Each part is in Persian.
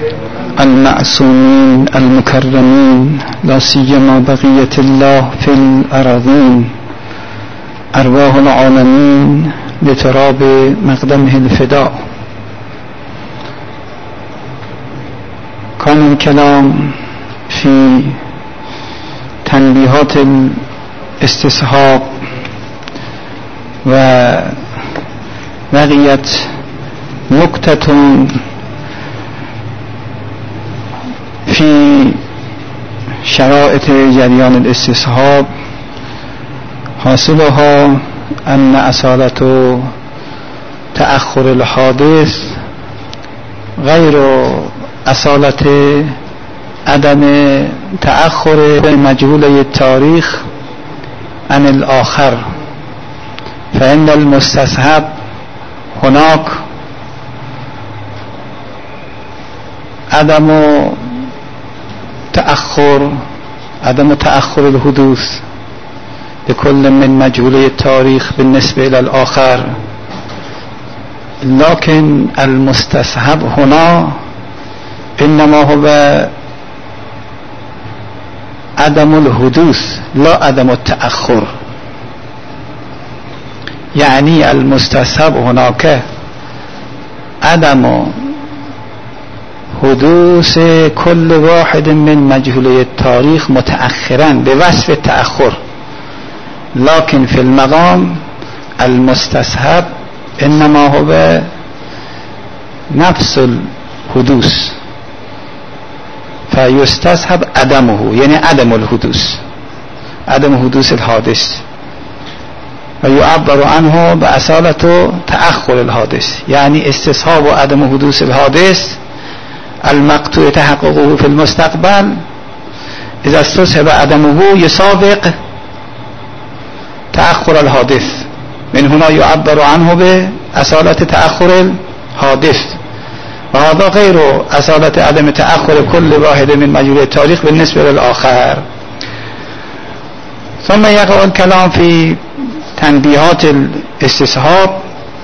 المعصومين المكرمين لا سيما بقية الله في الأراضين أرواح العالمين لتراب مقدمه الفداء. كان الكلام في تنبيهات الاستصحاب وبقيت نكتة في شرائط جريان الاستصحاب حاصلها أن أصالة تأخر الحادث غير أصالة عدم تأخر مجهول التاريخ عن الآخر، فإن المستصحب هناك عدم تأخر الحدوث لكل من مجهولي التاريخ بالنسبة إلى الآخر، لكن المستصحب هنا إنما هو عدم الحدوث لا عدم التأخر. يعني المستصحب هناك عدم حدوث كل واحد من مجهولي التاريخ متأخرا بوصف التأخر، لكن في المقام المستصحب إنما هو نفس الحدوث، فيستصحب عدمه، يعني عدم الحدوث، عدم حدوث الحادث، ويعبر عنه بأصالة تأخر الحادث، يعني استصحاب عدم حدوث الحادث المقطوع تحققه في المستقبل إذا استصحب عدمه يسابق تأخر الحادث، من هنا يعبر عنه بأصالة تأخر الحادث، وهذا غير أصالة عدم تأخر كل واحد من مجهول التاريخ بالنسبة للآخر. ثم يقع الكلام في تنبيهات الاستصحاب.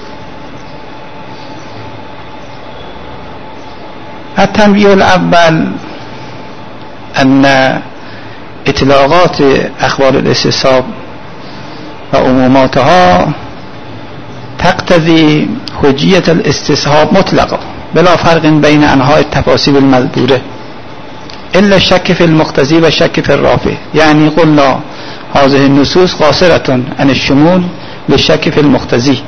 التنبيه الأول أن إطلاقات أخبار الاستصحاب وعموماتها تقتضي حجية الاستصحاب مطلقة بلا فرق بين أنواع التفاصيل المذكورة إلا الشك في المقتضي والشك في الرافع، يعني قلنا هذه النصوص قاصرة عن الشمول للشك في المقتضي.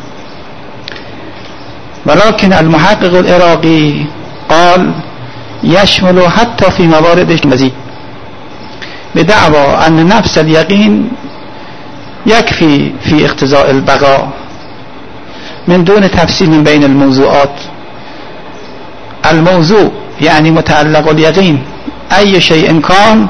ولكن المحقق العراقي قال يشمل حتى في موارد المزيد، بدعوى أن نفس اليقين يكفي في اقتضاء البقاء من دون تفصيل من بين الموضوعات. الموضوع يعني متعلق اليقين أي شيء كان،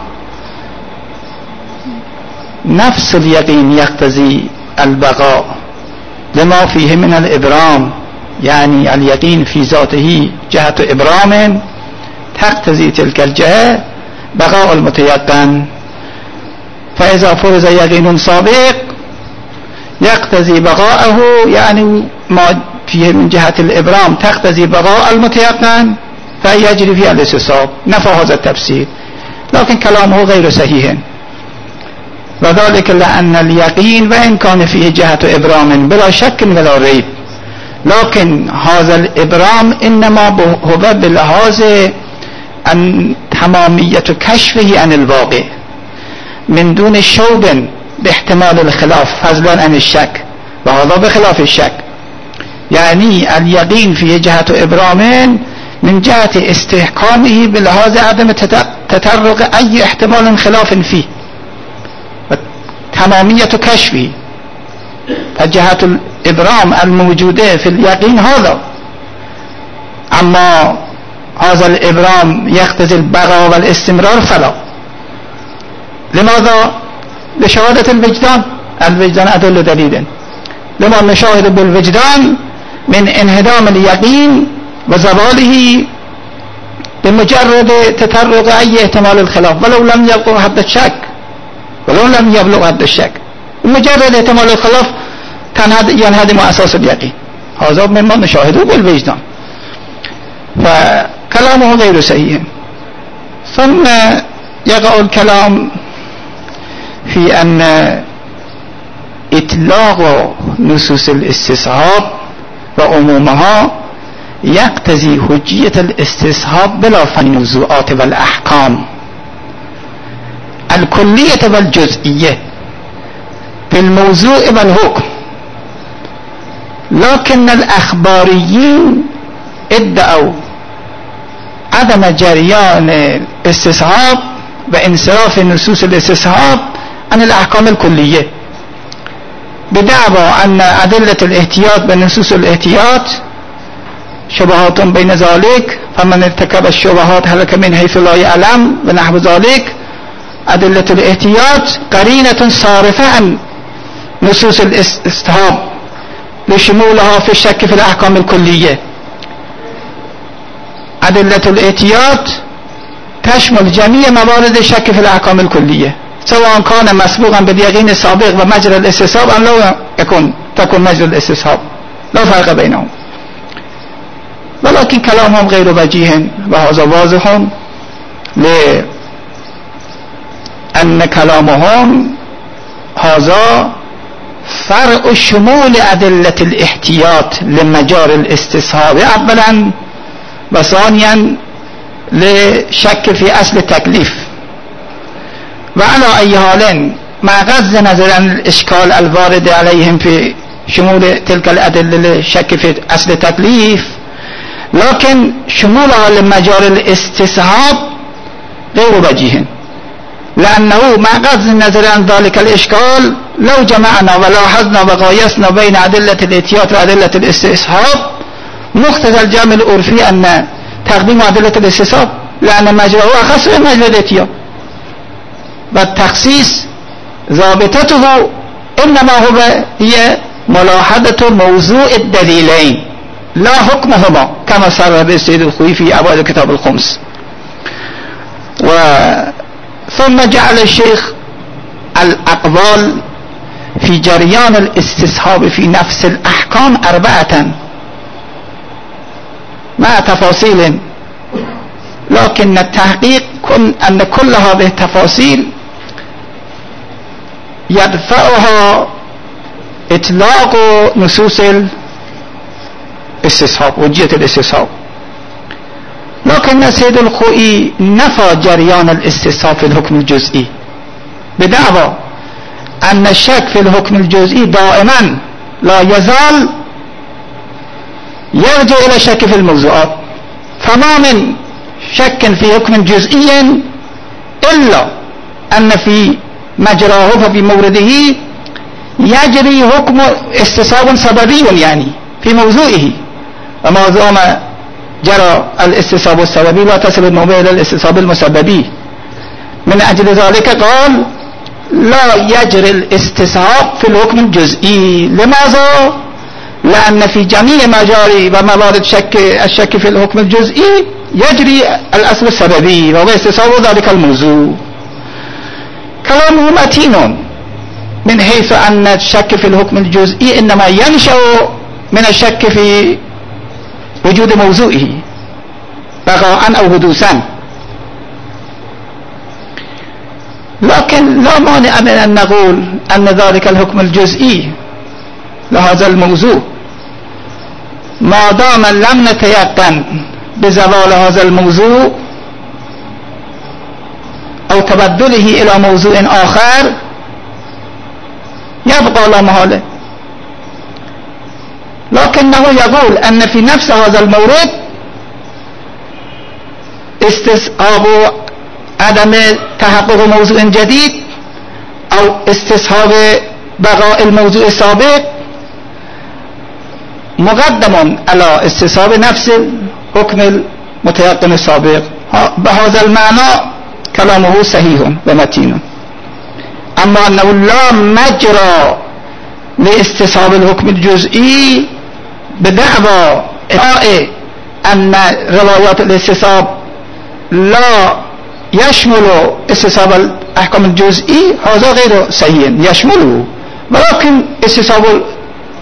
نفس اليقين يقتضي البقاء لما فيه من الإبرام، يعني اليقين في ذاته جهة إبرام تقتضي تلك الجهة بقاء المتيقن، فإذا فرض يقين سابق يقتضي بقاءه، يعني ما فيه من جهة الإبرام تقتضي بقاء المتيقن فيجري فيها الاستصحاب. نفى هذا التفسير، لكن كلامه غير صحيح، وذلك لأن اليقين وإن كان فيه جهة إبرام بلا شك ولا ريب، لكن هذا الإبرام إنما هو بلحاظ أن تمامية كشفه عن الواقع من دون شوب باحتمال الخلاف فضلا عن الشك، وهذا بخلاف الشك. يعني اليقين فيه جهة إبرام من جهة استحكامه بلحاظ عدم تطرق أي احتمال خلاف فيه، تمامية كشفه، فجهة الإبرام الموجودة في اليقين هذا. أما هذا الإبرام يقتضي البقاء والاستمرار فلا. لماذا؟ لشهادة الوجدان، الوجدان أدل دليلا، لما نشاهد بالوجدان من انهدام اليقين وزواله بمجرد تطرق أي احتمال الخلاف ولو لم يبلغ حد الشك، بمجرد احتمال الخلاف ينهدم أساس اليقين. هذا مما نشاهده بالوجدان. فكذا كلامه غير صحيح. ثم يقع الكلام في أن إطلاق نصوص الاستصحاب وعمومها يقتضي حجية الاستصحاب بلا في الموضوعات والأحكام الكلية والجزئية بالموضوع والحكم، لكن الأخباريين ادعوا عدم جريان الاستصحاب وانصراف نصوص الاستصحاب عن الأحكام الكلية بدعوى أن أدلة الاحتياط بنصوص الاحتياط شبهات بين ذلك، فمن ارتكب الشبهات هلك من حيث لا يعلم ونحو ذلك. أدلة الاحتياط قرينة صارفة عن نصوص الاستصحاب لشمولها في الشك في الأحكام الكلية. أدلة الاحتياط تشمل جميع موارد الشك في الأحكام الكلية، سواء كان مسبوقا باليقين السابق ومجرى الاستصحاب أم لا تكون مجرى الاستصحاب، لا فرق بينهم. ولكن كلامهم غير وجيه، وهذا واضح لأن كلامهم هذا فرع شمول أدلة الاحتياط لمجال الاستصحاب أولا، وثانيا لشك في أصل التكليف. وعلى أي حال مع غض النظر عن الإشكال الوارد عليهم في شمول تلك الأدلة لشك في أصل التكليف، لكن شمولها لمجال الاستصحاب غير وجيه، لأنه مع غض النظر عن ذلك الإشكال لو جمعنا ولاحظنا وقايسنا بين أدلة الاحتياط وأدلة الاستصحاب مقتضى الجمع العرفي أن تقديم أدلة الاستصحاب، لأن مجراه أخص من مجرى الاحتياط، والتخصيص ضابطته إنما هي ملاحظة موضوع الدليلين لا حكمهما، كما صرح السيد الخوئي في أوائل كتاب الخمس. ثم جعل الشيخ الأقوال في جريان الاستصحاب في نفس الأحكام 4 مع تفاصيل، لكن التحقيق أن كل هذه التفاصيل يدفعها إطلاق نصوص الاستصحاب وجية الاستصحاب. لكن السيد الخوئي نفى جريان الاستصحاب في الحكم الجزئي بدعوى أن الشك في الحكم الجزئي دائما لا يزال يرجع إلى الشك في الموضوعات، فما من شك في حكم جزئي إلا أن في مجراه وفي مورده يجري حكم استصحاب سببي، يعني في موضوعه، وما دام جرى الاستصحاب السببي لا تصل النوبة إلى الاستصحاب المسببي. من أجل ذلك قال لا يجري الاستصحاب في الحكم الجزئي. لماذا؟ لأن في جميع مجاري وموارد الشك في الحكم الجزئي يجري الأصل السببي وهو استصحاب ذلك الموضوع. كلامه متين من حيث أن الشك في الحكم الجزئي إنما ينشأ من الشك في وجود موضوعه بقاء أو حدوثا، لكن لا مانع من أن نقول أن ذلك الحكم الجزئي لهذا الموضوع ما دام لم نتيقن بزوال هذا الموضوع أو تبدله إلى موضوع آخر يبقى لا محالة. لكنه يقول أن في نفس هذا المورد استصحاب عدم تحقق موضوع جديد أو استصحاب بقاء الموضوع السابق مقدم على استصحاب نفس الحكم المتيقن السابق. بهذا المعنى كلامه صحيح ومتين. أما أنه لا مجرى لاستصحاب الحكم الجزئي بدعوى أن روايات الاستصحاب لا يشمل استصحاب الأحكام الجزئي، هذا غير صحيح، يشمله، ولكن استصحاب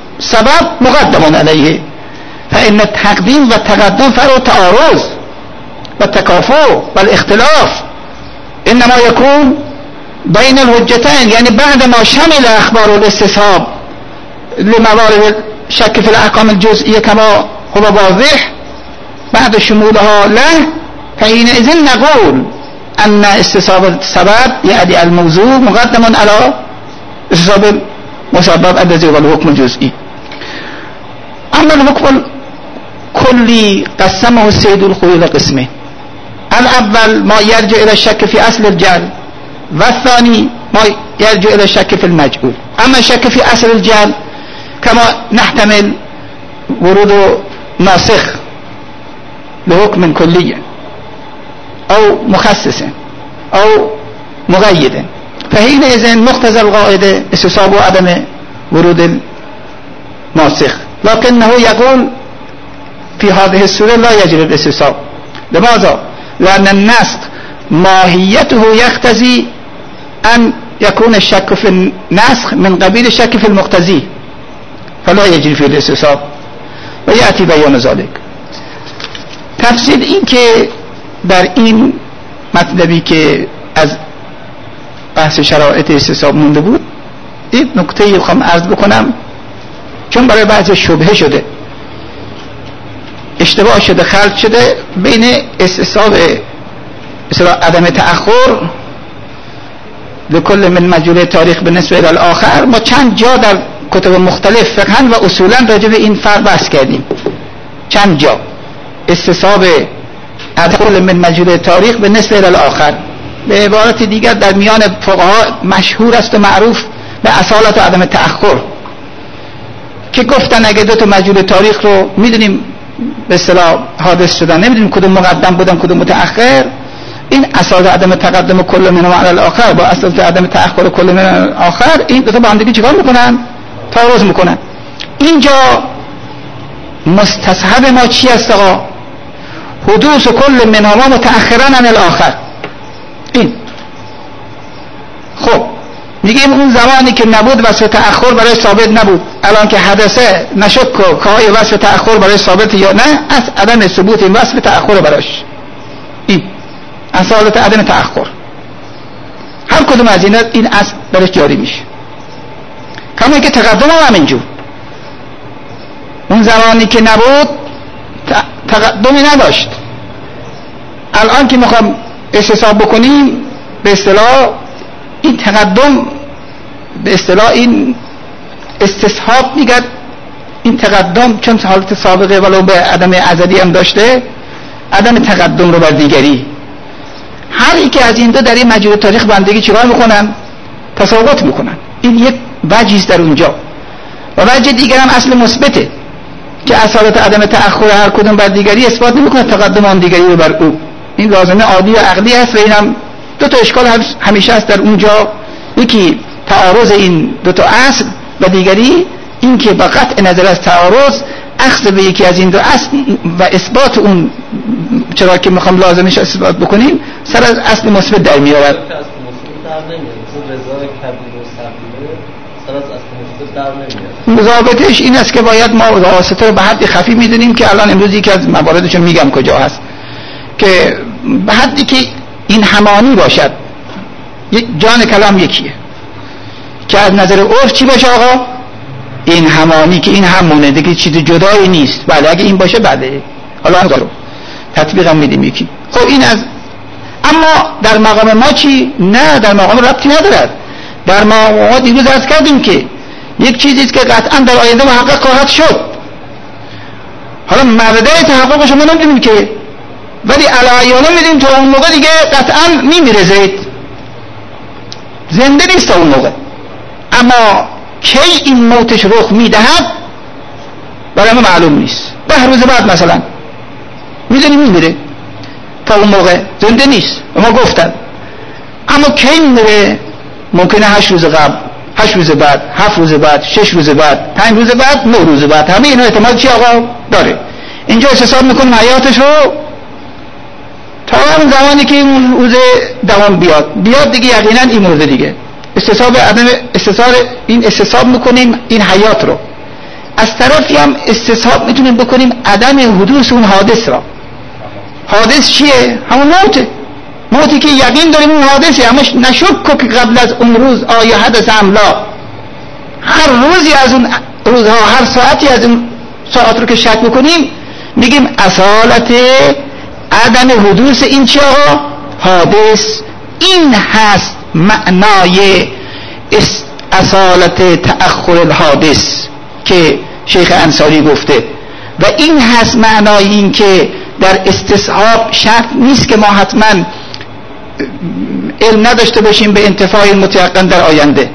السبب مقدم عليه، فإن التقديم والتقدم فرع تعارض و تکافؤ و الاختلاف انما یکون بین الحجتین، یعنی بعد ما شمل اخبار الاستصحاب لموارد شک فی الاحکام الجزئیه کما هو واضح بعد شمولها له فحينئذ نقول ان استصحاب السبب يعني الموضوع مقدم على استصحاب مسبب الذي هو الحكم الجزئي. اما الحكم الكلي قسمه السيد الخوئي الى قسمين: الاول ما يرجع الى الشك في اصل الجهل، والثاني ما يرجع الى الشك في المجهول. اما الشك في اصل الجهل كما نحتمل ورود ناسخ لحكم كلي او مخصص او مقيد فحينئذ مقتضى القاعده استصحاب عدم ورود الناسخ، لكنه يقول في هذه الصورة لا يجري الاستصحاب. لماذا؟ لأن النسخ ماهيته يقتضي أن يكون الشك في النسخ من قبيل الشك في المقتضي فلا يجري فيه الاستصحاب ويأتي بيان ذلك. تفصیل این که در این مطلبی که از بحث شرایط استصحاب مونده بود این نکته بخوام عرض بکنم، چون برای بعضی شبهه شده، اشتباه شده، خلط شده بین استصحاب عدم تأخر لکل من مجهول تاریخ بالنسبه الی الاخر. ما چند جا در کتب مختلف فقها و اصولا راجع به این فرق بحث کردیم، چند جا استصحاب عدم من مجهول تاریخ بالنسبه الی الاخر. به عبارت دیگر در میان فقها مشهور است و معروف به اصالت و عدم تأخر که گفتن اگه دو تا مجهول تاریخ رو میدونیم به اصطلاح حادث شدن، نمیدونیم کدوم مقدم بودن کدوم متأخر، این اصالت عدم تقدم کل منهما علی الاخر با اصالت عدم تأخر کل منهما علی الاخر این دو تا با هم دیگه چیکار میکنن؟ تعارض میکنن. اینجا مستصحب ما چی است آقا؟ حدوث کل منهما متأخرا عن الاخر. این خب میگیم اون زمانی که نبود وصف تأخر برای ثابت نبود، الان که حدثه نشک که های وصف تأخر برای ثابت یا نه، از عدم ثبوت این وصف تأخر براش، این اصالت عدم تأخر هر کدوم از این اصل برش جاری میشه. کما که تقدم هم همینجور، اون زمانی که نبود تقدمی نداشت، الان که میخوام استصحاب بکنیم به اصطلاح این تقدم به اصطلاح این استصحاب میگه این تقدم چون حالت سابقه ولو به عدم ازلی هم داشته عدم تقدم رو بر دیگری. هر یکی از این دو در این مجموعه تاریخ بندگی چیکار میکنن؟ تساقط میکنن. این یک وجهی در اونجا و وجه دیگر هم اصل مثبته که اصالت عدم تأخر هر کدوم بر دیگری اثبات نمیکنه تقدم آن دیگری رو بر او. این لازمه عادی و عقلی هست و این هم دو تا اشکال همیشه هست در اونجا، یکی تعارض این دو تا اصل و دیگری این که با قطع نظر از تعارض اخذ به یکی از این دو اصل و اثبات اون چرا که میخوام لازمش اثبات بکنیم سر از اصل مثبت در میاد. مضابطش این است که باید ما واسطه رو به حد خفی میدونیم که الان امروز یکی از مواردشون میگم کجا هست که به حدی که این همانی باشد، یک جان کلام یکیه که از نظر عرف چی باشه آقا؟ این همانی که این همونه دیگه چیز جدایی نیست. بله اگه این باشه بله حالا رو تطبیق هم میدیم یکی. خب این از اما در مقام ما چی؟ نه در مقام ربطی ندارد. در مقام ما دیروز عرض کردیم که یک چیزیست که قطعا در آینده محقق خواهد شد، حالا مبدأ تحققش ما نمیدونیم که، ولی علایانه میدیم تا اون موقع دیگه قطعا میمیره زید، زنده نیست تا اون موقع. اما کی این موتش رخ میدهد برای ما معلوم نیست. 10 روز بعد مثلا میدونیم میمیره، تا اون موقع زنده نیست ما گفتن. اما کی میمیره؟ ممکنه 8 روز قبل، 8 روز بعد، 7 روز بعد، 6 روز بعد، 5 روز بعد، 9 روز بعد. همه اینا احتمال چی آقا داره. اینجا حساب میکنیم حیاتش رو تا اون زمانی که این روز دوام بیاد دیگه یقینا این مرده دیگه. استصحاب عدم این استصحاب میکنیم این حیات رو. از طرفی هم استصحاب میتونیم بکنیم عدم حدوث اون حادث را. حادث چیه؟ همون موتی که یقین داریم اون حادثه، اما نشک که قبل از اون روز آیا حدث املا. هر روزی از اون روزها، هر ساعتی از اون ساعت رو که شک بکنیم میگیم اصالت عدم حدوث این چه آقا؟ حادث. این هست معنای اصالت تأخر الحادث که شیخ انصاری گفته، و این هست معنای این که در استصحاب شرط نیست که ما حتما علم نداشته باشیم به انتفاع متیقن در آینده.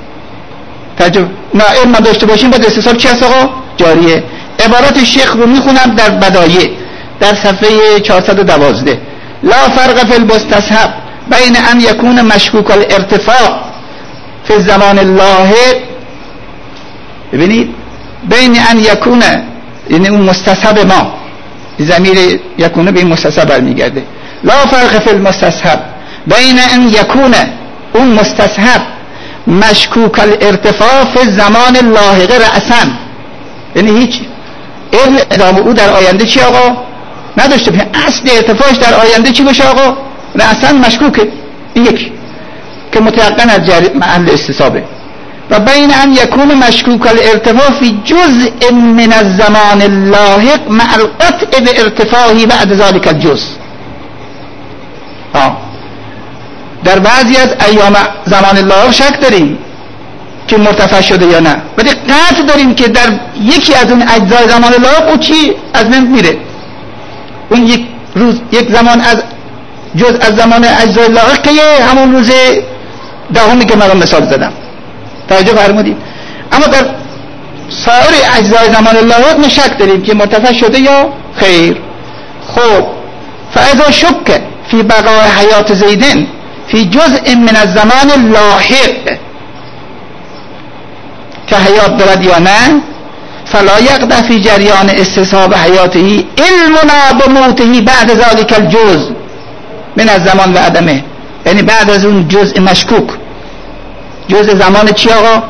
نه، علم نداشته باشیم باید استصحاب چی هست آقا؟ جاریه. عبارت شیخ رو میخونم در بدایع در صفحه 412. لا فرق فی المستصحب بین ان یکون مشکوک الارتفاع فی الزمان اللاحق. ببینید، بین ان یکون، یعنی اون مستصحب ما، ضمیر یکونه به این مستصحب برمیگرده. لا فرق فی المستصحب بین ان یکون اون مستصحب مشکوک الارتفاع فی الزمان اللاحق رأسا، یعنی هیچ علم ادامه او در آینده چی آقا؟ نداشته باشه. اصل ارتفاعش در آینده چی باشه آقا؟ رأسا مشکوکه. این یکی که متيقن از محل استصحابه. و بین ان یکون مشکوک الارتفاع فی جزء من الزمان اللاحق مع القطع بارتفاعه بعد ذلك الجزء. در بعضی از ایام زمان اللاحق شک داریم که مرتفع شده یا نه، ولی قطع داریم که در یکی از اون اجزای زمان اللاحق او چی از من میره. اون یک روز، یک زمان از جز از زمان اجزای اللاحق که همون روز دهمی که من مثال زدم. توجه فرمودید؟ اما در سایر اجزای زمان اللاحق ما شک داریم که مرتفع شده یا خیر. خب فاذا شک فی بقای حیات زیدن فی جزء من الزمان اللاحق که حیات دارد یا نه، فلا یقدح فی جریان استصحاب حیاته علمنا بموته بعد ذلك الجزء من الزمان و عدمه. یعنی بعد از اون جزء مشکوک، جزء زمان چی آقا؟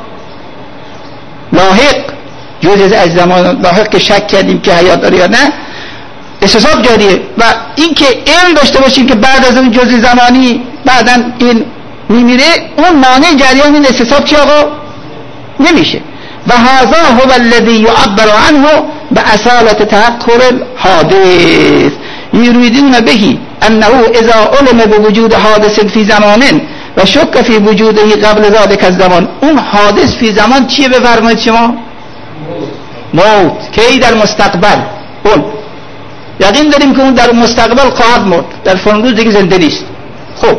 لاحق، جزء از زمان لاحق که شک کردیم که حیات داره یا نه، استصحاب جاریه. و این که علم داشته باشیم که بعد از اون جزء زمانی بعداً این میمیره، اون مانع جریان این استصحاب چی آقا؟ نمیشه. و هذا هو الذي يعبر عنه باصالة تأخر الحادث يريدون به انه اذا علم بوجود حادث في زمان و شک فی وجوده قبل ذلك الزمان. اون حادث فی زمان چیه بفرمایید شما؟ موت. کی؟ در مستقبل. اون یقین داریم که اون در مستقبل خواهد مرد، در فلان روز دیگه زنده نیست. خب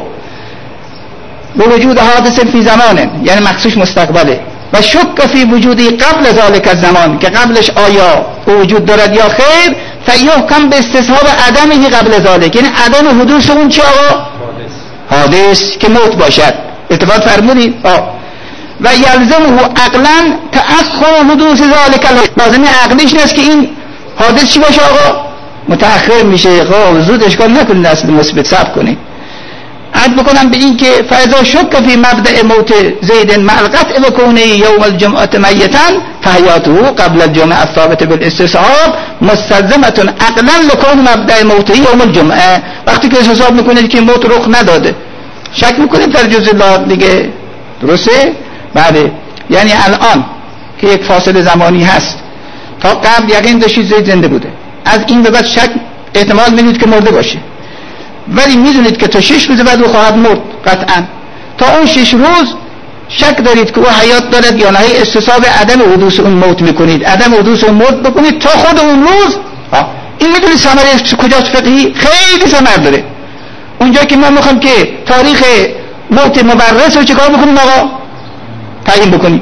به وجود حادث فی زمان یعنی مخصوص مستقبله. و شک فی وجودی قبل ذالک الزمان که قبلش آیا وجود دارد یا خیر، فیحکم به استصحاب عدمه قبل ذالک، یعنی عدم حدوث اون چه آقا؟ حادث که موت باشد. اتفاق فرمودید؟ و یلزمه عقلا تأخر حدوث ذالک. لازمه عقلیش نیست که این حادث چی باشه آقا؟ متأخر میشه. خب زود اشکال نکنید، اصل مثبت صبر کنید. عد بکنم به این که فاذا شک فی مبدأ موت زید مع القطع بکونه یوم الجمعه میتا فحیاته قبل الجمعه الثابت بالاستصحاب مستلزمه عقلا لکون مبدأ موت یوم الجمعه. وقتی که حساب میکنید که موت رخ نداده، شک میکنید در جزء الله دیگه، درسته؟ بله. یعنی الان که یک فاصله زمانی هست، تا قبل یقین داشتید زید زنده بوده، از این به بعد شک احتمال میدید که مرده باشه، ولی میدونید که تا 6 روز بعد او خواهد مرد قطعا. تا اون 6 روز شک دارید که او حیات دارد یا نه، استصحاب عدم حدوث اون موت میکنید، عدم حدوث اون موت بکنید تا خود اون روز. این میدونید ثمره کجاست فقهی؟ خیلی ثمر داره. اونجا که ما میخوام که تاریخ موت مبرز رو چیکار بکنیم آقا؟ تعیین بکنیم.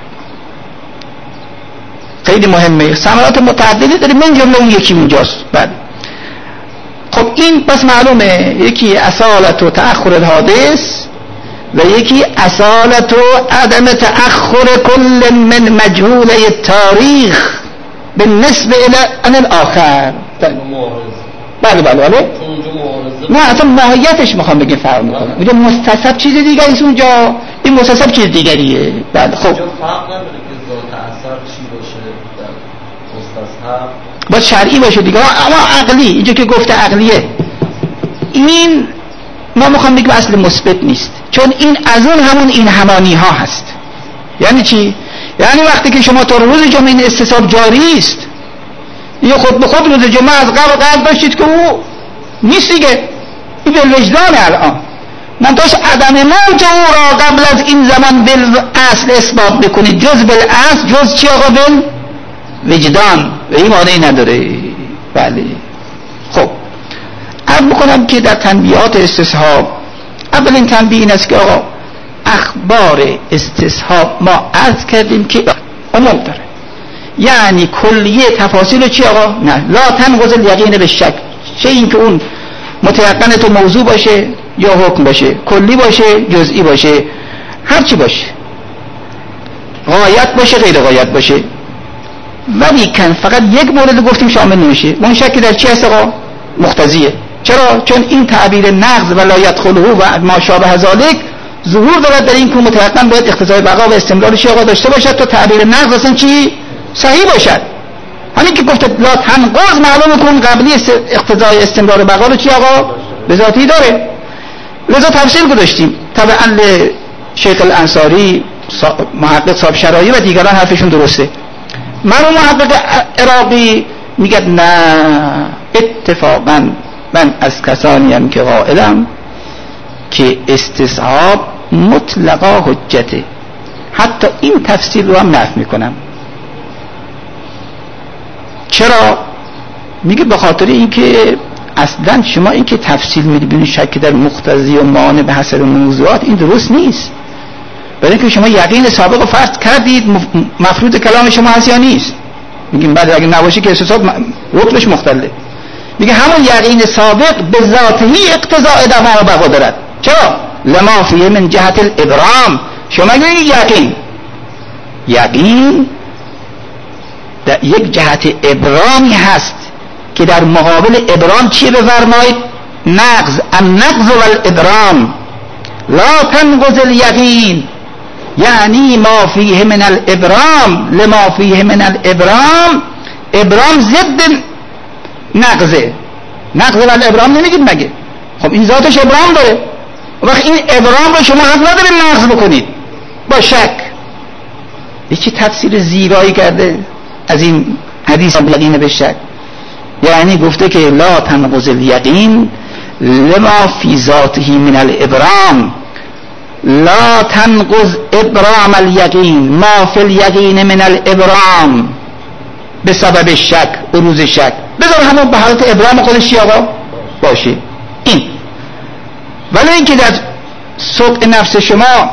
خیلی مهمه. ثمرات متعددی داره، من جمله اون یکی اونجاست. بعد خب این بس معلومه، یکی اصالت و تأخر الحادث و یکی اصالت و عدم تأخر کل من مجهول التاریخ بالنسبه الى ان الاخر. بله نه اصلا ماهیتش میخوام بگم فرق میکنه. اونجا مستصحب چیز دیگری است، اونجا این مستصحب چیز دیگریه. بله خب فرق نداره که ذات اثر چی باشه در مستصحب باید شرعی باشه دیگه. اما عقلی، اینجا که گفته عقلیه، این ما میخوام بگیم اصل مثبت نیست، چون این از اون همون این همانی ها هست. یعنی چی؟ یعنی وقتی که شما تا روز جمعه این استصحاب جاری است، یه خود به خود روز جمعه از قبل داشتید که او نیست دیگه، این به وجدان الان منتاش عدم موت او را قبل از این زمان بالاصل اثبات بکنید، جز بالاصل، جز چی آقا؟ بل وجدان، و این معنی نداره. بله خب عرض بکنم که در تنبیهات استصحاب اولین تنبیه این است که آقا اخبار استصحاب ما عرض کردیم که عموم داره، یعنی کلیه تفاصیل چی آقا؟ نه، لا تنقض الیقین بالشک، چه این که اون متیقن تو موضوع باشه یا حکم باشه، کلی باشه جزئی باشه، هر چی باشه، غایت باشه غیر غایت باشه، ولی کن فقط یک مورد گفتیم شامل نمیشه، اون شکی در چی هست آقا؟ مقتضیه. چرا؟ چون این تعبیر نقض و لا یدخله و ما شابه ذلک ظهور دارد در این که متیقن باید اقتضای بقا و استمرار چی آقا داشته باشد تا تعبیر نقض اصلا چی؟ صحیح باشد. همین که گفته لا تنقض معلوم کن قبلی اقتضای استمرار بقا رو چی آقا؟ به ذاتی داره. لذا تفصیل گذاشتیم طبعا شیخ الانصاری، محقق صاحب شرایع و دیگران حرفشون درسته. مرحوم محقق عراقی میگه نه، اتفاقا من از کسانیم که قائلم که استصحاب مطلقا حجته، حتی این تفصیل رو هم نفی میکنم. چرا؟ میگه به خاطر اینکه اصلا شما این که تفصیل میبینید شک در مقتضی و مانع به حسب موضوعات، این درست نیست. برای اینکه شما یقین سابق فرض کردید مفروض کلام شما هست یا نیست. میگیم بعد اگه نباشه که استصحاب رتبش مختلفه. میگه همون یقین سابق به ذاتهی اقتضاء دوام و بقا دارد. چرا؟ لما فیه من جهت الابرام. شما میگید یقین در یک جهت ابرامی هست که در مقابل ابرام چی بفرمایید؟ نقض. النقض والابرام لا تنقض الیقین، یعنی ما فیه من الابرام لما فیه من الابرام. ابرام ضد نقضه، نقض و الابرام نمیگید مگه؟ خب این ذاتش ابرام داره، وقت این ابرام رو شما حق ندارید نقض بکنید با شک. یکی تفسیر زیبایی کرده از این حدیث یقین به شک، یعنی گفته که لا تنقض الیقین لما فی ذاته من الابرام، لا تنقض ابرام الیقین ما فی الیقین من الابرام به سبب شک، عروض شک. بذار همون به حالت ابرام خودش چی آقا باشه این. ولی اینکه در صدق نفس شما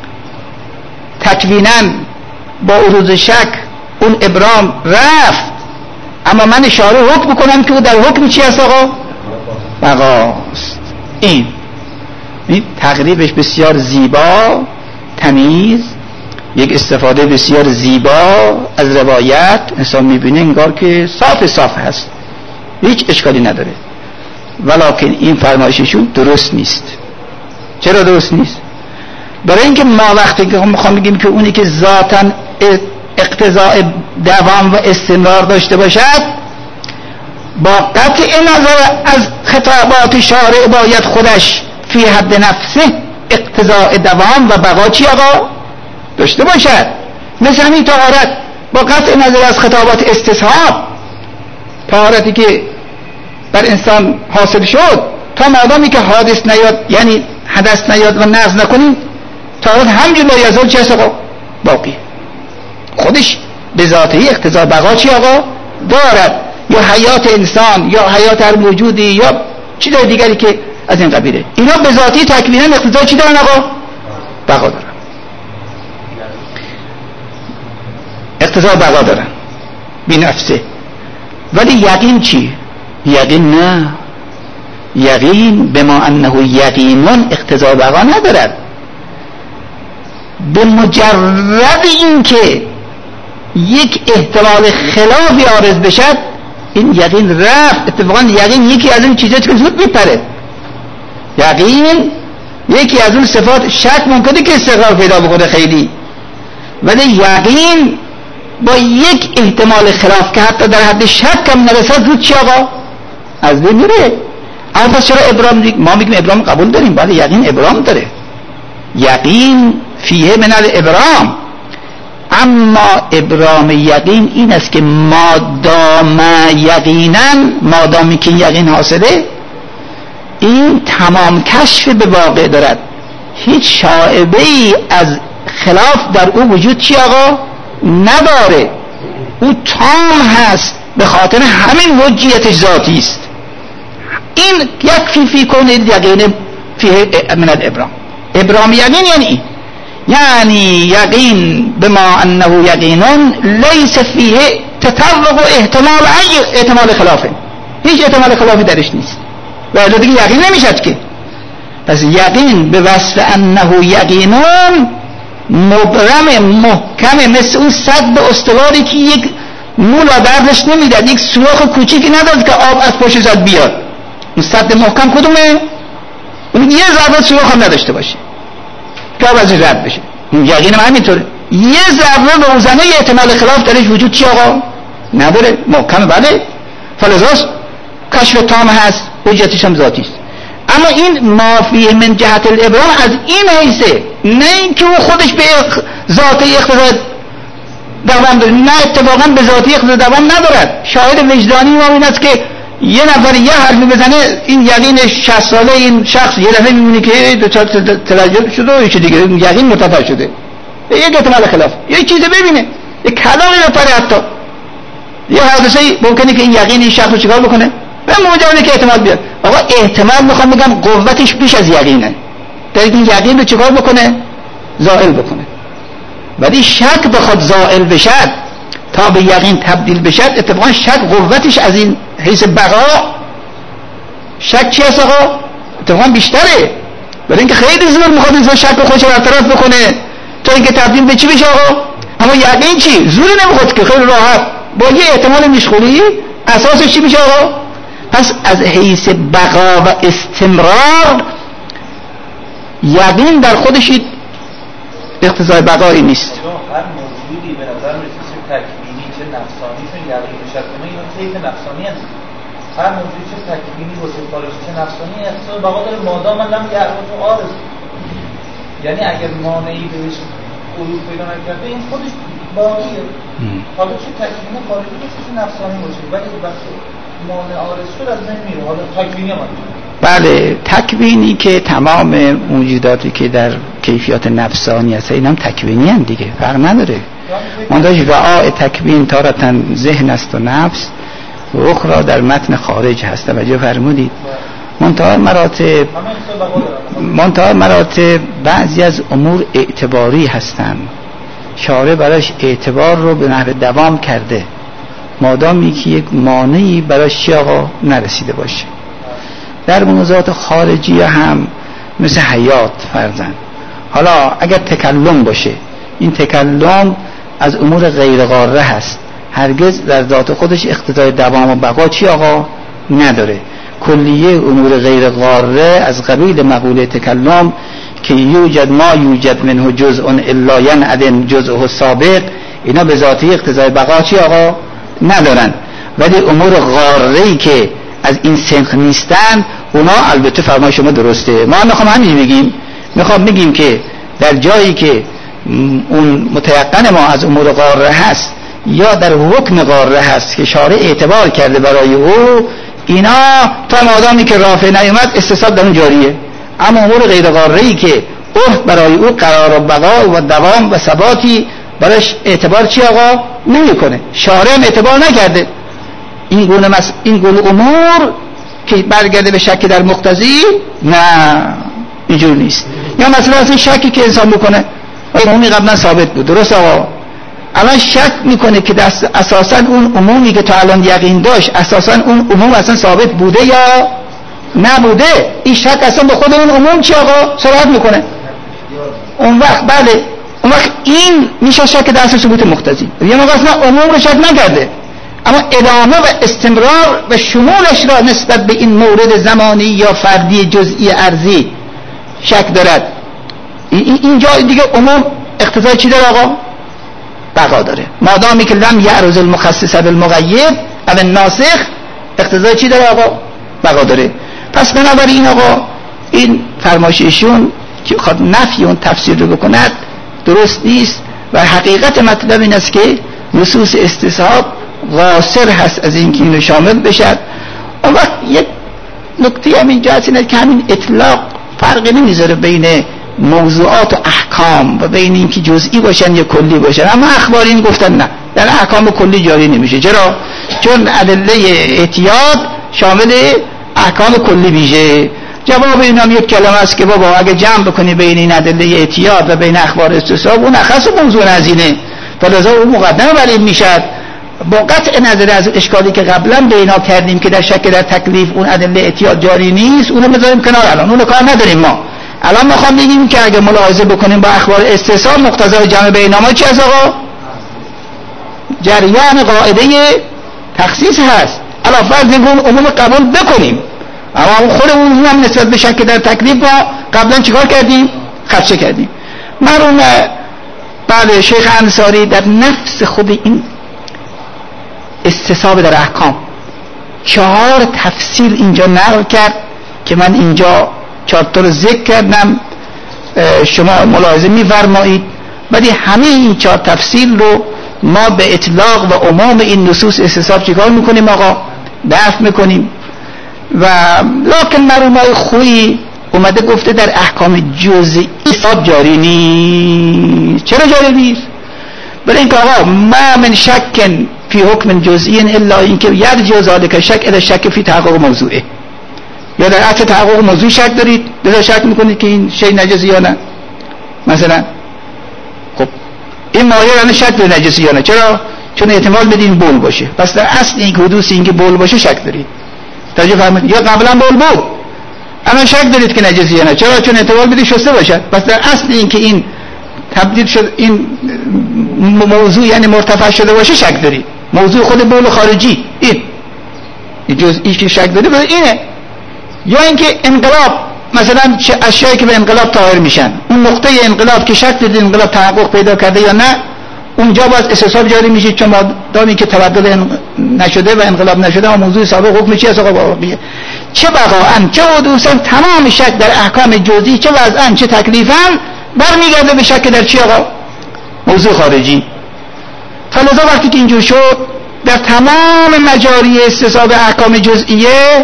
تکویناً با عروض شک اون ابرام رفت، اما من اشاره حکم بکنم که او در حکم چی هست آقا؟ بقاست. این تقریبش بسیار زیبا، تمیز، یک استفاده بسیار زیبا از روایت انسان میبینه انگار که صاف هست، هیچ اشکالی نداره. ولکن این فرمایششون درست نیست. چرا درست نیست؟ برای اینکه ما وقتی که میخوام بگیم که اونی که ذاتاً اقتضاء دوام و استمرار داشته باشد، با قطع نظر از خطابات شارع باید خودش فی حد نفسه اقتضاء دوام و بقا چی آقا داشته باشد. مثل همین طهارت، با قطع نظر از خطابات استصحاب، طهارتی که بر انسان حاصل شد تا مادامی که حادث نیاد، یعنی حدث نیاد و نقض نکنیم، طهارت همجور با یزال چی هست آقا باقی، خودش به ذاتی اقتضاء بقا چی آقا دارد، یا حیات انسان یا حیات هر موجودی یا چیز دیگری که از این قبیله. اینا به ذاتی تکوینا اقتضاء چی دارن آقا؟ بقا دارن، اقتضاء بقا دارن بی نفسه. ولی یقین چی؟ یقین نه، یقین بما انه یقینون اقتضاء بقا ندارد. به مجرد این که یک احتمال خلافی عارض بشد این یقین رفت. اتفاقا یقین یکی از اون چیزاست که زود میپره. یقین یکی از اون صفات، شک ممکنه که استقرار پیدا بکنه خیلی، ولی یقین با یک احتمال خلاف که حتی در حد شک هم نرسد زود چی آقا؟ از بین میره. اما پس چرا ابرام ما میگیم ابرام قبول داریم؟ بله یقین ابرام داره، یقین فیه من الابرام. اما ابرام یقین این است که مادام یقینا، مادامی که یقین حاصله، این تمام کشف به واقع دارد، هیچ شائبه ای از خلاف در او وجود چی آقا؟ نداره، او تام هست، به خاطر همین حجیتش ذاتی است. این یکفی فی کون یقین فیه من الابرام. ابرام یقین یعنی یقین بما انه یقینون لیس فیه تطرق و احتمال ای احتمال خلافه، هیچ احتمال خلافی درش نیست و دیگه یقین نمیشد که. پس یقین به وصف انه یقینون مبرم محکم، مثل اون سد استواری که یک مولا بردش نمیداد، یک سوراخ کوچیکی نداد که آب از پشت زد بیاد. اون سد محکم کدومه؟ اون یه ذره سوراخ هم نداشته باشه که آب ازش رد بشه. این یقین هم همینطوره، یه ذره روزنه یه احتمال خلاف درش وجود چی آقا؟ نداره، محکم. بله فلذاست کشف تام هست، حجتش هم ذاتی است. اما این مافیه من جهت الابرام از این حیثه، نه اینکه او خودش به ذاتی اقتضای دوام داره، نه اتفاقا به ذاتی اقتضای دوام ندارد. شاهد وجدانی ما این است که یه نفر یه حرفی بزنه، این یقین 60 ساله این شخص یه دفعه می‌بینی که تلجب شده و چیز دیگه یقین مرتفع شده، یک احتمال خلاف یه چیز ببینه، یه کلامی بپره، حتی یه حادثه‌ای ممکنه که این یقین این شخص رو چیکار بکنه و موجبه که احتمال بیاد. آقا احتمال میخوام بگم قوتش بیش از یقینه، در این یقین رو چیکار بکنه؟ زائل بکنه. ولی شک بخواد زائل بشد تا به یقین تبدیل بشد، اتفاقا شک قوتش از این حیث بقا، شک چی هست آقا؟ اتفاقا بیشتره، برای اینکه خیلی زور میخواد انسان شک رو خودش برطرف بکنه تا اینکه تبدیل به چی بشه آقا؟ اما یقین چی؟ زوری نمیخواد که، خیلی راحت با یه احتمال میشخولی اساسش چی میشه آقا؟ پس از حیث بقا و استمرار یقین در خودش اقتضای بقایی نیست. هر موجودی به نظر میرسه چه تکوینی چه نفسانی، چون یقین شکنه این طیف نفسانی هست. هر موجودی چه تکوینی و سفارشی چه نفسانی اقتضای بقا داره مادام لم یعرف عارض. یعنی اگر مانعی بهش عروض پیدا نکرده این خودش باقیه. حالا چه تکوینی خارجی باشه چه نفسانی باشه، ولی وقتی مانع عارض شد از بین میره. حالا تکوینی هم بله، تکوینی که تمام موجوداتی که در کیفیات نفسانی هست این هم تکوینی هم دیگه، فرق نداره. منتهاش رعاء تکوین تارتن ذهن است و نفس و اخرى در متن خارج هست. توجه فرمودید؟ منتها مراتب بعضی از امور اعتباری هستن، شارع براش اعتبار رو به نحو دوام کرده مادامی که یک مانعی براش چی آقا نرسیده باشه. در موضوعات خارجی هم مثل حیات فرضاً، حالا اگر تکلم باشه، این تکلم از امور غیر قاره هست، هرگز در ذات خودش اقتضای دوام و بقا چی آقا نداره. کلیه امور غیر قاره از قبیل مقوله تکلم که یوجد ما یوجد منه جزء الا ینعدم جزءه سابق، اینا به ذاتی اقتضای بقا چی آقا ندارن. ولی امور قاره‌ای که از این سنخ نیستن اونا البته فرمای شما درسته. ما میخوام همین بگیم، میخوام بگیم که در جایی که اون متیقن ما از امور قاره هست یا در حکم قاره هست که شارع اعتبار کرده برای او، اینا تا مادامی که رافع نیومد استصحاب در اون جاریه. اما امور غیر قاره‌ای که عهد برای او قرار و بقا و دوام و ثباتی براش اعتبار چی آقا نمیکنه، شارع هم اعتبار نکرده. این گونه امور که برگرده به شک در مقتضی، نه اینجور نیست. یا مثلا از این شکی که انسان میکنه عمومی قبلا ثابت بود، درست آقا، الان شک میکنه که اساسا اون عمومی که تا الان یقین داشت اساسا اون عموم اصلا ثابت بوده یا نبوده. این شک اصلا به خود اون عموم چی آقا صراحت میکنه. اون وقت بله، اون وقت این میشه شک در اصل ثبوت مقتضی. یه موقع اصلا عموم رو شک نکرده، اما ادامه و استمرار و شمولش را نسبت به این مورد زمانی یا فردی جزئی ارضی شک دارد. اینجا دیگه عموم اقتضای چی داره آقا؟ بقا داره. مادامی که لم یعرض المخصص بالمقید او الناسخ، اقتضای چی داره آقا؟ بقا داره. پس بنابراین آقا این فرمایش ایشون که خود نفی اون تفسیر رو بکند درست نیست و حقیقت مطلب این است که نصوص استصحاب قاصر هست از اینکه اینو شامل بشد. اون وقت یک نکته هم اینجا هست اینه که همین اطلاق فرقی نمیذاره بین موضوعات و احکام و بین اینکه جزئی باشن یا کلی باشن. اما اخبارین گفتن نه، در احکام کلی جاری نمیشه. چرا؟ چون ادله احتیاط شامل احکام کلی میشه. جواب این هم یک کلمه است که بابا اگه جمع بکنی بین این ادله احتیاط و بین اخبار استصحاب اون اخص موضوع نزینه، فلذا اون مقدمه بر این میشد. با قطع نظر از اشکالی که قبلا به اینا کردیم که در شک در تکلیف اون ادله احتیاط جاری نیست، اونو بذاریم کنار. الان اونو کار نداریم ما. الان میخوام بگیم که اگه ملاحظه بکنیم با اخبار استصحاب مقتضای جمع بینهما چی است آقا؟ جریان قاعده تخصیص هست. الان فرض میگم عموم قبول بکنیم، اما خودمون هم نسبت به شک در تکلیف ما قبلا چیکار کردیم؟ خدشه کردیم. مرحوم بعد شیخ انصاری در نفس خود این استصحاب در احکام 4 تفصیل اینجا نقل کرد که من اینجا 4 تا رو ذکر کردم، شما ملاحظه می‌فرمایید. ولی همه این 4 تفصیل رو ما به اطلاق و عموم این نصوص استصحاب چیکار میکنیم آقا؟ دفع میکنیم. و لکن مرحومای خویی اومده گفته در احکام جزئی استصحاب جاری نیست. چرا جاری نیست؟ برای اینکه آقا ما من شک فی حکم جزئی الا اینکه یرجع ذلک شک الی شک فی تحقق موضوعه. یا در اصل تحقق موضوع شک دارید، لذا شک میکنید که این شی نجسی یا نه. مثلا خب این مایه را شک به نجسی یا نه. چرا؟ چون احتمال بدین بول باشه. پس در اصل این حدوث این که بول باشه شک دارید. توجه فرمایید. یا قبلا بول بود اما شک دارید که نجسی یا نه. چرا؟ چون احتمال بدید شسته باشد. پس در اصل این که این تبدیل شد این موضوع یعنی مرتفع شده باشه شک دارید. موضوع خود بول خارجی این جزئی که شک دارید اینه. یا اینکه انقلاب مثلا اشیایی که به انقلاب طاهر میشن، اون نقطه انقلاب که شک دارید انقلاب تحقق پیدا کرده یا نه، اونجا باز استصحاب جاری میشه. چون دامی که تبدل نشده و انقلاب نشده و موضوع سابق حکم چی است آقا؟ باقیه. چه بقاءً چه حدوثاً تمام شک در احکام جزئی چه وضعاً چه تکلیفاً برمیگرده به شک در چی آقا؟ موضوع خارجی. فلذا وقتی که اینجور شد در تمام مجاری استصحاب احکام جزئیه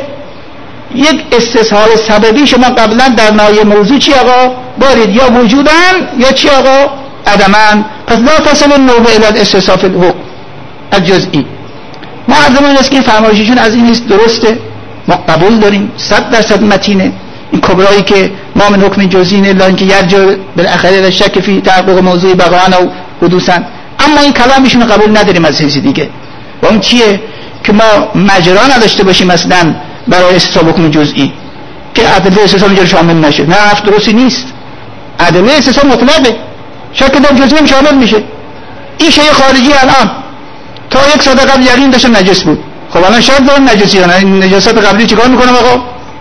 یک استصحاب سببی شما قبلا در ناحیه موضوع چی آقا؟ دارید، یا وجودن یا چی آقا؟ عدمن. پس لا تصل النوبه الی الاستصحاب الحکم الجزئی. ما عرضمون است که فرمایششون از این نیست، درسته، ما قبول داریم 100% متینه این کبرایی که ما من حکم جزئی الا اینکه یرجع بالاخره الی شک فی تحقق موضوع بقاء او حدوثا. اما این کلامشون رو قبول نداریم از چیزی دیگه. و اون چیه؟ که ما مجرا نداشته باشیم مثلا برای استصحاب حکم جزئی که ادله استصحاب اینجا شامل نشه. نه، حرف درستی نیست. ادله استصحاب مطلقه، شک در جزئی هم شامل میشه. این شیء خارجی الان تا 1 ساعت قبل یقین داشت نجس بود، خب الان شک داره نجسی یا نه. نجاست قبلی چیکار میکنم آقا؟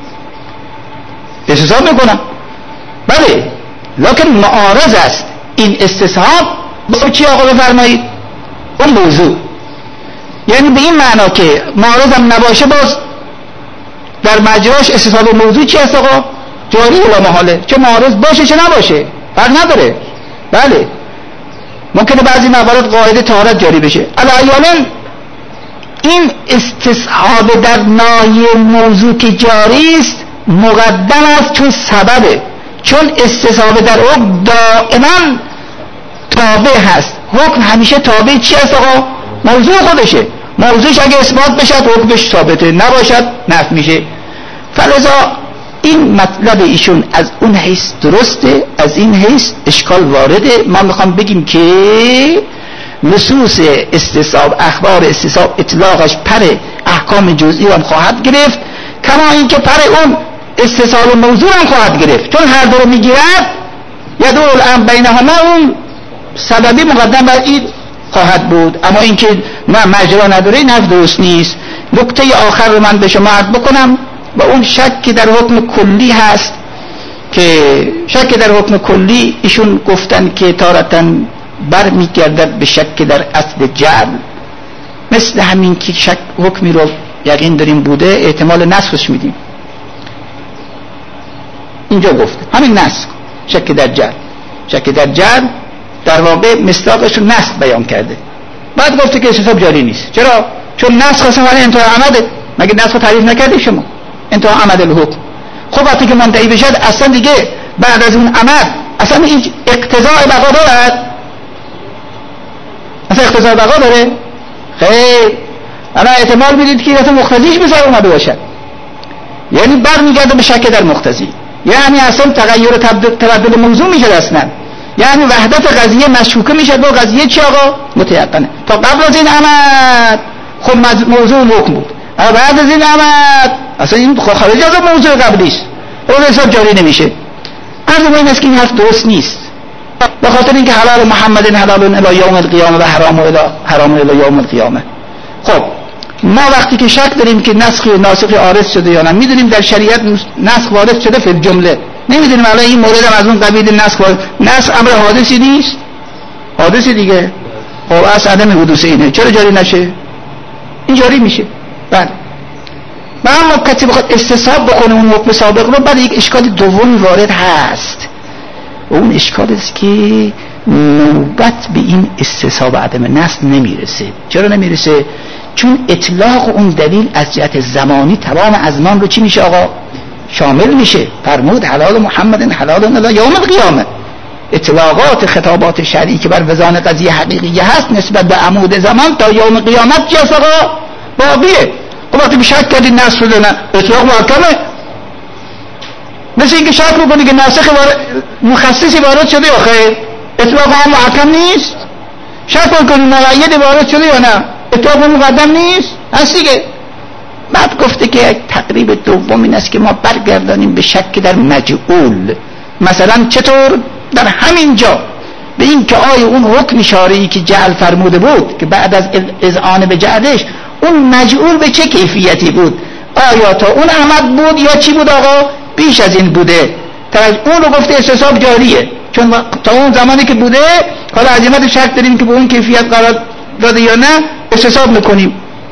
استصحاب میکنم. بله، لکن معارض است این استصحاب با چی آقا بفرمایید؟ اون موضوع. یعنی به این معنا که معارض هم نباشه باز در مجراش استصحاب موضوع چی است آقا؟ جاری ولا محاله. چه معارض باشه چه نباشه فرق نداره. بله، ممکنه بعضی موارد قاعده طهارت جاری بشه. علیاً این استصحاب در ناحیه موضوع که جاری است مقدم است چون سببه. چون استصحاب در حکم دائما تابع هست. حکم همیشه تابع چی است آقا؟ موضوع خودشه. موضوعش اگه اثبات بشه حکمش ثابته، نباشد نفی میشه. فلذا این مطلب ایشون از اون حیث درسته، از این حیث اشکال وارده. ما میخوام بگیم که نصوص استصحاب، اخبار استصحاب اطلاقش پر احکام جزئی هم خواهد گرفت، کما اینکه پر اون استصحاب موضوع هم خواهد گرفت. چون هر دو رو میگیرد یدور الامر بینهما، اون سببی مقدم بر این خواهد بود. اما اینکه نه مجرا نداره نه درست نیست. نکته آخر رو من به شما عرض بکنم و اون شک در حکم کلی هست که شک در حکم کلی ایشون گفتن که تارتاً برمیگردد به شک در اصل جعل، مثل همین که شک حکمی رو یقین داریم بوده احتمال نسخش میدیم. اینجا گفته همین نسخ، شک در جعل. شک در جعل در واقع مصداقش رو نسخ بیان کرده. بعد گفته که استصحاب جاری نیست. چرا؟ چون نسخ اصلا ولی انتها عمده. مگه نسخ تعریف نکردی شما؟ انتها عمد الحکم. خب وقتی که منتهی بشه اصلا دیگه بعد از اون عمد اصلا هیچ اقتضاء بقا دارد؟ اصلا اقتضاء بقا داره؟ خیر. انا احتمال میدید که اصلا مقتضیش بسر اومده باشد، یعنی برمیگرده به شک در مقتضی، یعنی اصلا تغییر و تبدل موضوع میشه اصلا، یعنی وحدت قضیه مشکوکه میشه با قضیه چی آقا؟ متیقنه. تا قبل از این عمد خب موضوع حکم بود، اما بعد از این عمد اصلا این خارج از موضوع قبلی است، اون حساب جاری نمیشه. عرض این است که این حرف درست نیست، به خاطر اینکه حلال محمد حلال الی یوم القیامه و حرام الی یوم القیامه. خب ما وقتی که شک داریم که نسخ و ناسخ عارض شده یا نه، میدونیم در شریعت نسخ وارد شده فی الجمله، نمیدونیم الان این مورد از اون قبیل نسخ امر حادثی نیست، حادثی دیگه. خب از عدم حدوث اینه چرا جاری نشه؟ این جاری میشه. بله. و اما کسی بخواد استصحاب بکنه اون حکم سابق رو، بعد یک اشکال دومی وارد هست، اون اشکال است که نوبت به این استصحاب عدم نسخ نمیرسه. چرا نمیرسه؟ چون اطلاق اون دلیل از جهت زمانی تمام ازمان رو چی میشه آقا؟ شامل میشه. فرمود حلال محمد حلال الی یوم القیامه. اطلاقات خطابات شرعی که بر وزان قضیه حقیقی هست نسبت به عمود زمان تا یوم قیامت چی هست آقا؟ باقیه. خب وقتی شک کردی نسخ شده نه، اطلاق محکمه. مثل اینکه شک میکنی که ناسخ مخصصی وارد شده یا خیر، اطلاق هم محکم نیست. شک میکنی مقید وارد شده یا نه، اطلاق مقدم نیست. هست دیگه. بعد گفته که تقریب دوم این است که ما برگردانیم به شک در مجعول. مثلا چطور؟ در همین جا به این که آیا اون حکم اشاره‌ای که جعل فرموده بود که بعد از اذعان به جعلش اون مجعول به چه کیفیتی بود؟ آیا تا اون عمد بود یا چی بود آقا؟ بیش از این بوده. اون رو گفته استصحاب جاریه، چون تا اون زمانی که بوده حالا عظمت شک داریم که به اون کیفیت قرار داده یا نه، استصحاب میکنیم.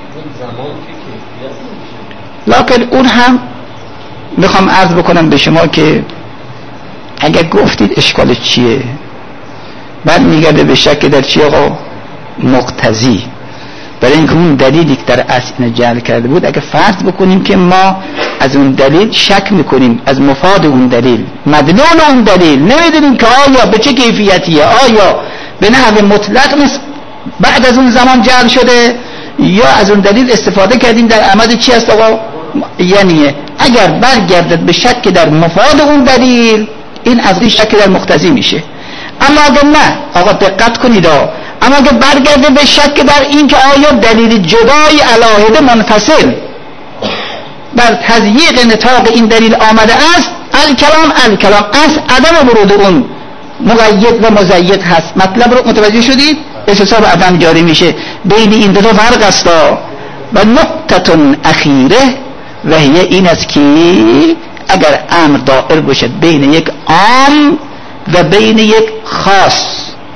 لکن اون هم میخوام عرض بکنم به شما که اگر گفتید اشکال چیه، بعد میگرده به شک در چی آقا؟ مقتضی. برای اینکه اون دلیلی که در اصل جعل کرده بود اگر فرض بکنیم که ما از اون دلیل شک میکنیم، از مفاد اون دلیل، مدلول اون دلیل، نمیدونیم که آیا به چه کیفیتیه، آیا به نحو مطلق نیست بعد از اون زمان جعل شده یا از اون دلیل استفاده کردیم در عمد چی هست آقا؟ یعنی اگر برگردد به شک در مفاد اون دلیل، این از این شک در مقتضی میشه. اما اگر نه آقا دقت کنید، اما اگر برگرده به شک در این که آیا دلیل جدای علاهده منفصل در تضییق نطاق این دلیل آمده است، الکلام از عدم ورود اون مقید و مزید هست. مطلب رو متوجه شدید؟ استصحاب عدم جاری میشه. بین این دو فرق است. و نقطه اخیره و هی این است که اگر امر دائر باشد بین یک عام و بین یک خاص،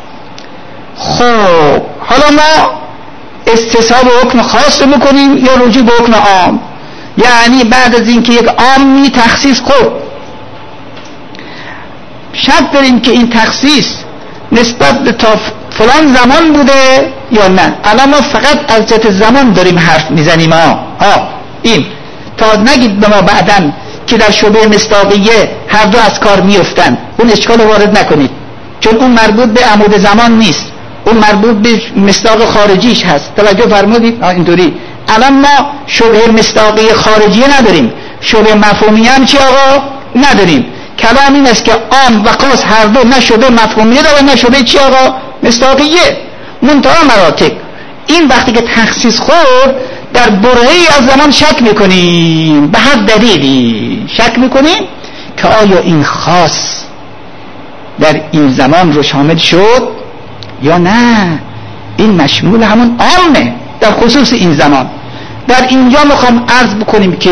خب حالا ما استصحاب حکم خاص رو میکنیم یا رجوع به حکم عام؟ یعنی بعد از اینکه یک عامی تخصیص خب شک داریم که این تخصیص نسبت به تا فلان زمان بوده یا نه. الان ما فقط از جهت زمان داریم حرف میزنیم. این تا نگید به ما بعدن که در شبه مصداقیه هر دو از کار میفتن، اون اشکال وارد نکنید، چون اون مربوط به عمود زمان نیست، اون مربوط به مصداق خارجیش هست. توجه فرمودید؟ اینطوری الان ما شبه مصداقی خارجیه نداریم، شبه مفهومی هم چی آقا؟ نداریم. کلام این است که عام و خاص هر دو نه شبه مفهومیه داره نه شبه چی آقا؟ مصداقیه. منتها مراتب این وقتی که تخصیص خورد در برهه‌ای از زمان شک میکنیم، به هر دلیلی شک میکنیم که آیا این خاص در این زمان رو شامل شد یا نه. این مشمول همون عامه در خصوص این زمان. در اینجا میخوام عرض بکنیم که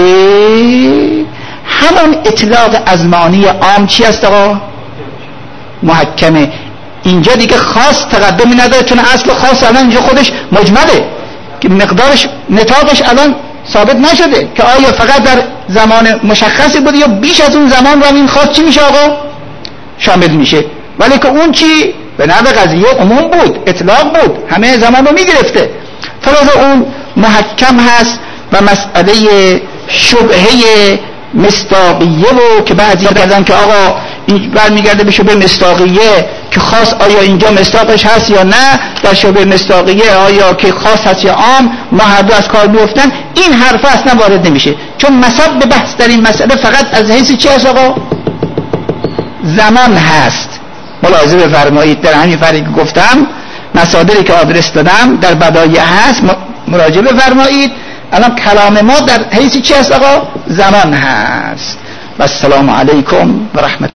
همون اطلاق ازمانی عام چی است آقا؟ محکمه. اینجا دیگه خاص تقدمی نداره، چون اصل خاص الان اینجا خودش مجمله که مقدارش نطاقش الان ثابت نشده که آیا فقط در زمان مشخصی بود یا بیش از اون زمان رو این خاص چی میشه آقا شامل میشه. ولی که اون چی به نحو قضیه عموم بود، اطلاق بود، همه زمان رو میگرفته. فلذا اون محکم هست و مسئله شبهه مصداقیه رو که بعضی کردن که آقا این برمیگرده به شبهه مصداقیه که خاص آیا اینجا مصداقش هست یا نه، در شبهه مصداقیه آیا که خاص هست یا عام، ما هر دو از کار میافتن. این حرف اصلا وارد نمیشه، چون مصب بحث در این مسئله فقط از حیث چی هست آقا؟ زمان هست. ملاحظه بفرمایید در همین فرقی که گفتم، مصادری که آدرس دادم در بدایع هست، مراجعه بفرمایید. الان کلام ما در حیث چی هست آقا؟ زمان هست. و السلام علیکم و رحمت